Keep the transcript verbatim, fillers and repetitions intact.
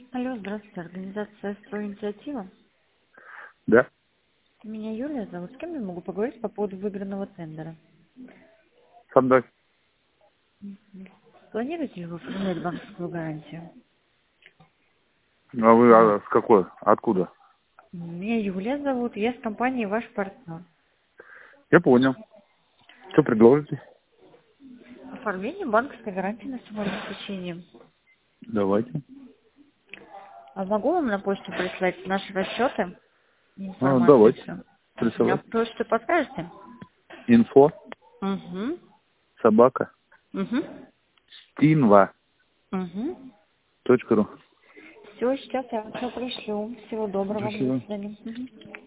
Алло, здравствуйте, организация «Стройинициатива». Да? Меня Юлия зовут. С кем я могу поговорить по поводу выигранного тендера? Со мной. Планируете ли вы оформлять банковскую гарантию? А вы а, с какой? Откуда? Меня Юлия зовут, я с компанией «Ваш партнер». Я понял. Что предложите? Оформление банковской гарантии на самообеспечение. Давайте. А могу вам на почту прислать наши расчеты и А, информацию давайте. все? На Присылайте. почту подскажете? Инфо. Угу. Собака. Угу. Тинва. Угу. Точка ру. Все, сейчас я вам все пришлю. Всего доброго. До Спасибо. свидания. Мгм.